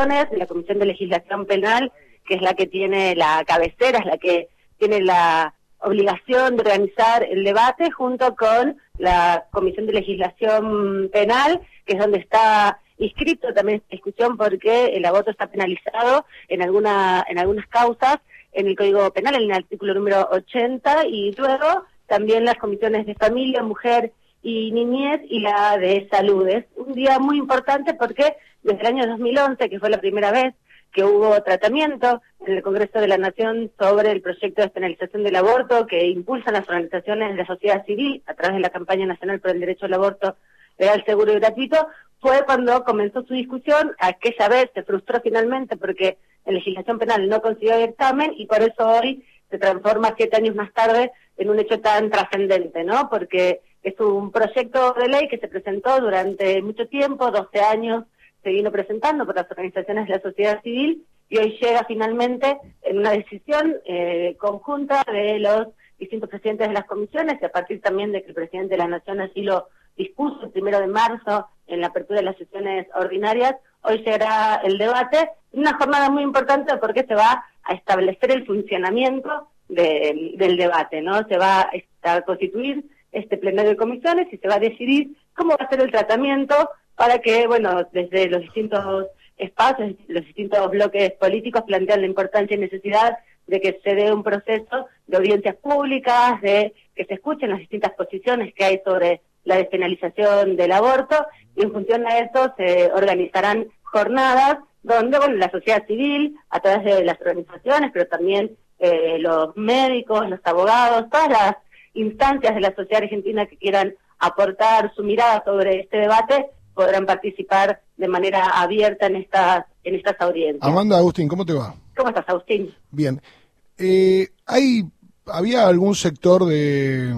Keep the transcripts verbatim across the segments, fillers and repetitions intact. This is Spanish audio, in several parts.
comisiones, de la Comisión de Legislación Penal, que es la que tiene la cabecera, es la que tiene la obligación de organizar el debate, junto con la Comisión de Legislación Penal, que es donde está inscrito también esta discusión, porque el aborto está penalizado en alguna en algunas causas en el Código Penal, en el artículo número ochenta, y luego también las comisiones de familia, mujer y niñez, y la de salud. Es un día muy importante porque desde el año dos mil once, que fue la primera vez que hubo tratamiento en el Congreso de la Nación sobre el proyecto de despenalización del aborto que impulsan las organizaciones de la sociedad civil a través de la campaña nacional por el derecho al aborto legal, seguro y gratuito, fue cuando comenzó su discusión. Aquella vez se frustró finalmente porque la legislación penal no consiguió dictamen, y por eso hoy se transforma siete años más tarde en un hecho tan trascendente, ¿no? Porque es un proyecto de ley que se presentó durante mucho tiempo, doce años, se vino presentando por las organizaciones de la sociedad civil, y hoy llega finalmente en una decisión eh, conjunta de los distintos presidentes de las comisiones, y a partir también de que el presidente de la Nación así lo dispuso el primero de marzo en la apertura de las sesiones ordinarias. Hoy llegará el debate, una jornada muy importante porque se va a establecer el funcionamiento de, del debate, ¿no? Se va a constituir este plenario de comisiones y se va a decidir cómo va a ser el tratamiento para que, bueno, desde los distintos espacios, los distintos bloques políticos plantean la importancia y necesidad de que se dé un proceso de audiencias públicas, de que se escuchen las distintas posiciones que hay sobre la despenalización del aborto, y en función a eso se organizarán jornadas donde, bueno, la sociedad civil, a través de las organizaciones, pero también eh, los médicos, los abogados, todas las instancias de la sociedad argentina que quieran aportar su mirada sobre este debate, podrán participar de manera abierta en estas en estas audiencias. Amanda, Agustín, ¿cómo te va? ¿Cómo estás, Agustín? Bien. Eh, hay ¿Había algún sector de,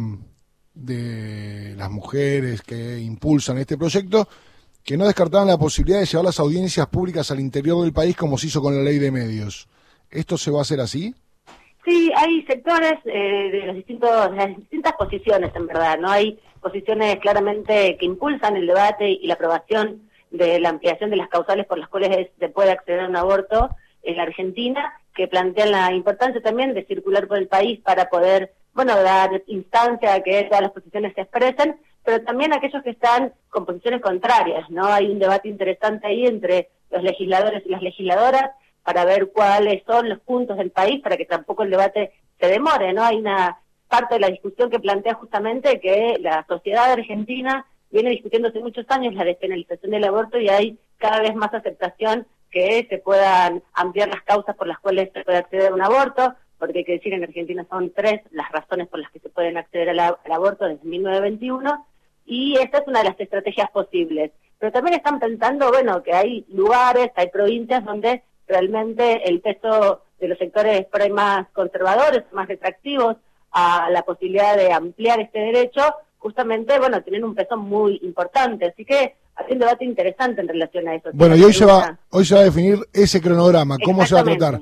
de las mujeres que impulsan este proyecto que no descartaban la posibilidad de llevar las audiencias públicas al interior del país como se hizo con la ley de medios? ¿Esto se va a hacer así? Sí, hay sectores eh, de los distintos, de las distintas posiciones, en verdad, ¿no? Hay posiciones claramente que impulsan el debate y la aprobación de la ampliación de las causales por las cuales se puede acceder a un aborto en la Argentina, que plantean la importancia también de circular por el país para poder, bueno, dar instancia a que todas las posiciones se expresen, pero también aquellos que están con posiciones contrarias, ¿no? Hay un debate interesante ahí entre los legisladores y las legisladoras para ver cuáles son los puntos del país, para que tampoco el debate se demore, ¿no? Hay una parte de la discusión que plantea justamente que la sociedad argentina viene discutiendo hace muchos años la despenalización del aborto, y hay cada vez más aceptación que se puedan ampliar las causas por las cuales se puede acceder a un aborto, porque hay que decir, en Argentina son tres las razones por las que se pueden acceder a la, al aborto desde mil novecientos veintiuno, y esta es una de las estrategias posibles. Pero también están pensando, bueno, que hay lugares, hay provincias donde realmente el peso de los sectores por ahí más conservadores, más retractivos a la posibilidad de ampliar este derecho, justamente, bueno, tienen un peso muy importante. Así que hay un debate interesante en relación a eso. Bueno, y hoy se va hoy se va a definir ese cronograma, cómo se va a tratar.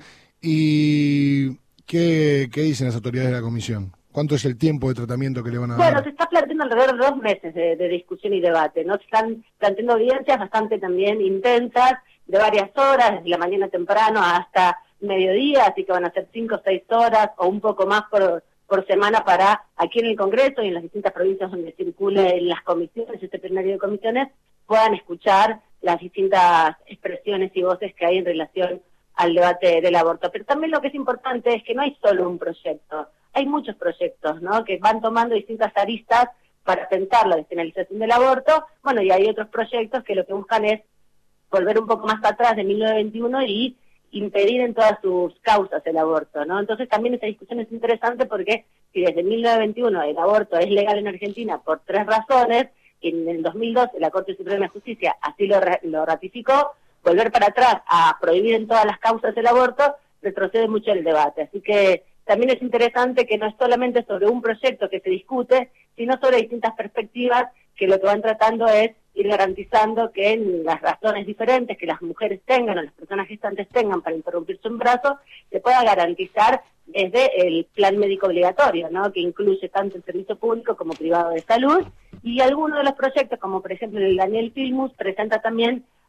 ¿Y qué, qué dicen las autoridades de la comisión? ¿Cuánto es el tiempo de tratamiento que le van a dar? Bueno, se está planteando alrededor de dos meses de, de discusión y debate, ¿no? Se están planteando audiencias bastante también intensas, de varias horas, desde la mañana temprano hasta mediodía, así que van a ser cinco o seis horas o un poco más por, por semana para aquí en el Congreso y en las distintas provincias donde circulen las comisiones, este plenario de comisiones, puedan escuchar las distintas expresiones y voces que hay en relación al debate del aborto. Pero también lo que es importante es que no hay solo un proyecto, hay muchos proyectos, ¿no?, que van tomando distintas aristas para pensar la despenalización del aborto. Bueno, y hay otros proyectos que lo que buscan es volver un poco más atrás de mil novecientos veintiuno y impedir en todas sus causas el aborto, ¿no? Entonces también esta discusión es interesante porque si desde mil novecientos veintiuno el aborto es legal en Argentina por tres razones, y en el dos mil doce la Corte Suprema de Justicia así lo, lo ratificó, volver para atrás a prohibir en todas las causas el aborto retrocede mucho el debate. Así que también es interesante que no es solamente sobre un proyecto que se discute, sino sobre distintas perspectivas que lo que van tratando es ir garantizando que en las razones diferentes que las mujeres tengan o las personas gestantes tengan para interrumpir su embarazo, se pueda garantizar desde el plan médico obligatorio, ¿no?, que incluye tanto el servicio público como privado de salud. Y algunos de los proyectos, como por ejemplo el Daniel Filmus, presenta también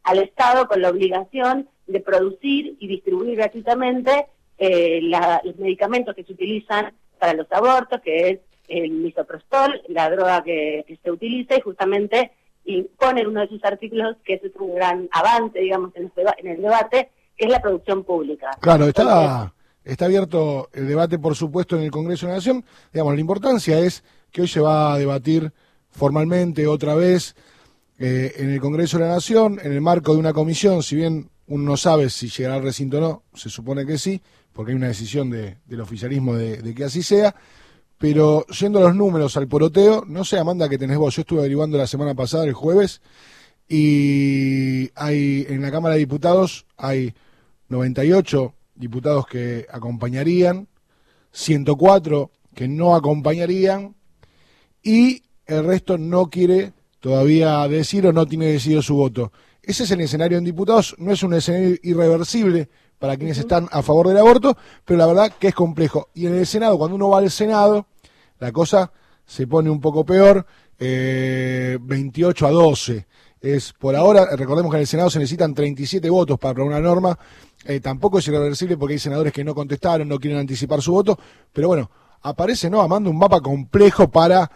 al Estado con la obligación de producir y distribuir gratuitamente eh, la, los medicamentos que se utilizan para los abortos, que es el misoprostol, la droga que, que se utiliza, y justamente impone en uno de sus artículos, que ese es un gran avance, digamos, en, este, en el debate, que es la producción pública. Claro, está, Entonces, está abierto el debate, por supuesto, en el Congreso de la Nación. Digamos, la importancia es que hoy se va a debatir formalmente otra vez eh, en el Congreso de la Nación, en el marco de una comisión. Si bien uno no sabe si llegará al recinto o no, se supone que sí, porque hay una decisión de, del oficialismo de, de que así sea. Pero yendo a los números, al poroteo, no sé, Amanda, que tenés vos, yo estuve averiguando la semana pasada, el jueves, y hay en la Cámara de Diputados hay noventa y ocho diputados que acompañarían, ciento cuatro que no acompañarían, y el resto no quiere todavía decir o no tiene decidido su voto. Ese es el escenario en diputados, no es un escenario irreversible para quienes están a favor del aborto, pero la verdad que es complejo. Y en el Senado, cuando uno va al Senado, la cosa se pone un poco peor, eh, veintiocho a doce. Es por ahora, recordemos que en el Senado se necesitan treinta y siete votos para aprobar una norma, eh, tampoco es irreversible porque hay senadores que no contestaron, no quieren anticipar su voto, pero bueno, aparece, ¿no?, Amanda, un mapa complejo para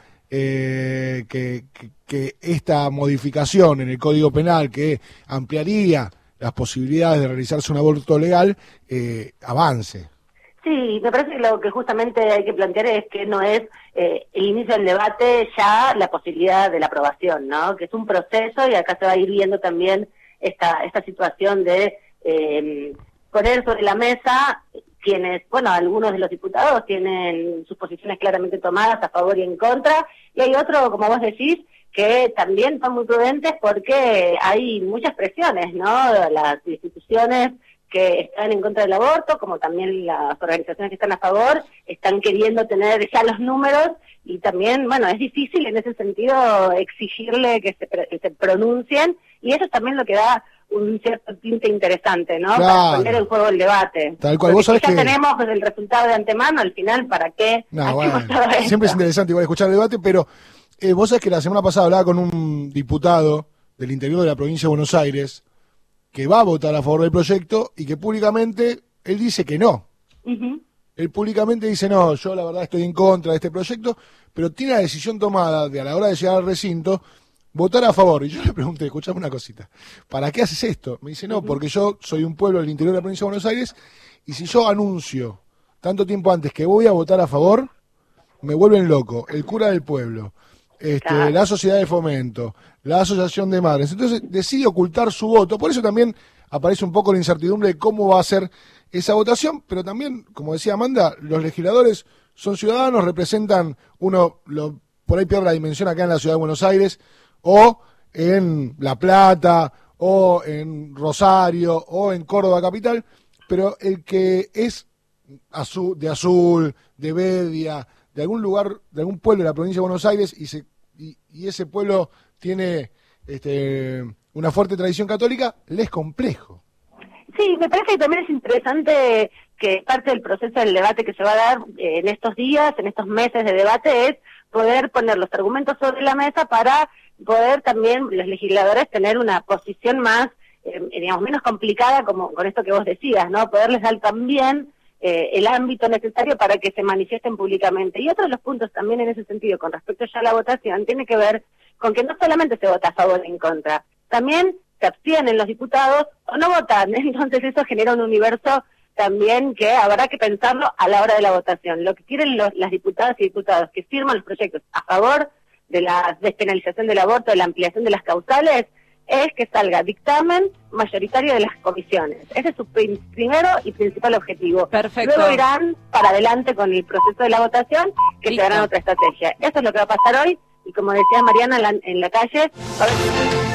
eh, que, que, que esta modificación en el Código Penal, que ampliaría las posibilidades de realizarse un aborto legal, eh, avance. Sí, me parece que lo que justamente hay que plantear es que no es eh, el inicio del debate ya la posibilidad de la aprobación, ¿no? Que es un proceso, y acá se va a ir viendo también esta esta situación de eh, poner sobre la mesa quienes, bueno, algunos de los diputados tienen sus posiciones claramente tomadas a favor y en contra, y hay otros, como vos decís, que también son muy prudentes porque hay muchas presiones, ¿no? Las instituciones que están en contra del aborto, como también las organizaciones que están a favor, están queriendo tener ya los números, y también, bueno, es difícil en ese sentido exigirle que se, que se pronuncien, y eso es también lo que da un cierto tinte interesante, ¿no? Claro. Para poner en juego el debate. Tal cual. Vos sabés si ya que tenemos pues, el resultado de antemano, al final, ¿para qué? No, bueno, siempre es interesante igual escuchar el debate, pero eh, vos sabés que la semana pasada hablaba con un diputado del interior de la provincia de Buenos Aires que va a votar a favor del proyecto y que públicamente él dice que no. Uh-huh. Él públicamente dice, no, yo la verdad estoy en contra de este proyecto, pero tiene la decisión tomada de a la hora de llegar al recinto votar a favor. Y yo le pregunté, escuchame una cosita, ¿para qué haces esto? Me dice, no, uh-huh. porque yo soy un pueblo del interior de la provincia de Buenos Aires, y si yo anuncio tanto tiempo antes que voy a votar a favor, me vuelven loco. El cura del pueblo, este, claro. la sociedad de fomento, la asociación de madres. Entonces decide ocultar su voto. Por eso también aparece un poco la incertidumbre de cómo va a ser esa votación, pero también, como decía Amanda, los legisladores son ciudadanos, representan, uno lo, por ahí pierde la dimensión acá en la ciudad de Buenos Aires, o en La Plata, o en Rosario, o en Córdoba capital, pero el que es azul, de Azul, de Bedia, de algún lugar, de algún pueblo de la provincia de Buenos Aires, y, se, y, y ese pueblo tiene este, una fuerte tradición católica, le es complejo. Sí, me parece que también es interesante que parte del proceso del debate que se va a dar eh, en estos días, en estos meses de debate, es poder poner los argumentos sobre la mesa para poder también los legisladores tener una posición más, eh, digamos, menos complicada, como con esto que vos decías, ¿no? Poderles dar también eh, el ámbito necesario para que se manifiesten públicamente. Y otro de los puntos también en ese sentido, con respecto ya a la votación, tiene que ver con que no solamente se vota a favor o en contra, también se abstienen los diputados o no votan. Entonces eso genera un universo también que habrá que pensarlo a la hora de la votación. Lo que quieren los, las diputadas y diputados que firman los proyectos a favor de la despenalización del aborto, de la ampliación de las causales, es que salga dictamen mayoritario de las comisiones. Ese es su prim primero y principal objetivo. Perfecto. Luego irán para adelante con el proceso de la votación, que se darán otra estrategia. Eso es lo que va a pasar hoy, y como decía Mariana en la, en la calle, a ver...